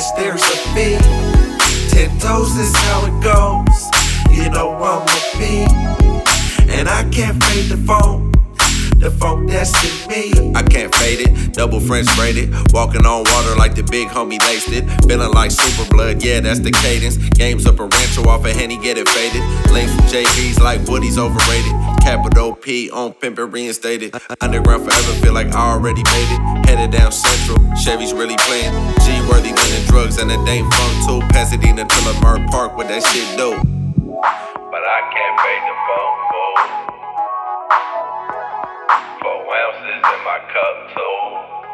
yes, there's a fee. 10 toes is how it goes. You know I'm a P, and I can't fade the phone. The phone that's in me. I can't fade it, double French braided. Walking on water like the big homie laced it. Feeling like super blood, yeah, that's the cadence. Games up a rancho off a Henny, get it faded. Links from JB's like Woody's overrated. Capital P on pimpin' reinstated. Underground forever, feel like I already made it. Headed down central, Chevy's really playing. G-worthy than the drugs and the Dame Funk too. Pasadena to Lamar Park, what that shit do. But I can't fade the phone, fool.